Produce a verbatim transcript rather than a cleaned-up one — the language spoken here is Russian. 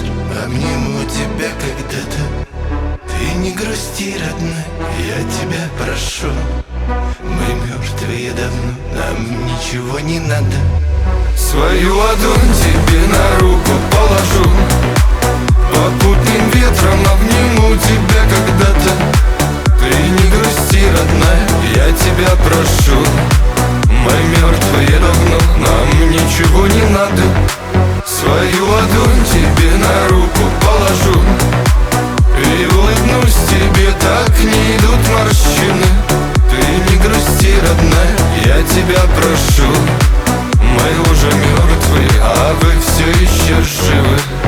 обниму тебя когда-то. Ты не грусти, родная, я тебя прошу. Мы мертвые давно, нам ничего не надо. Свою ладонь тебе на руку положу, попутным ветром обниму тебя когда-то. Ты не грусти, родная, я тебя прошу. Мы мертвые давно, нам ничего не надо. Свою ладонь тебе на руку положу и улыбнусь тебе, так не идут морщины. Ты не грусти, родная, я тебя прошу. Мы уже мертвые, а вы все еще живы.